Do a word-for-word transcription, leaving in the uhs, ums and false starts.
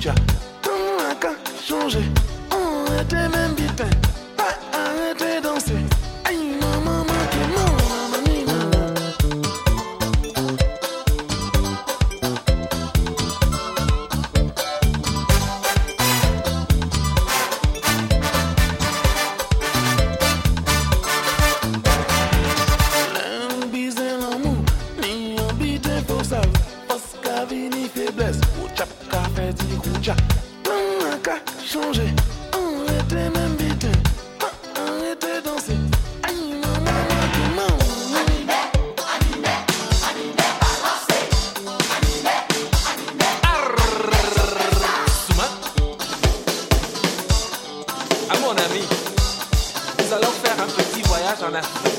Koucha. Comment a qu'à changer? On était même bitin, pas arrêter danser. Aïe maman, maman, maman, maman. L'un bise l'amour, ni un bite pour ça. Parce qu'à venir faiblesse, ou tchap qu'a fait dit Koucha. Comment a qu'à changer? On était même bitin, pas arrêter danser. Aïe maman, maman, maman. Souma. À mon ami, nous allons faire un petit voyage en Afrique.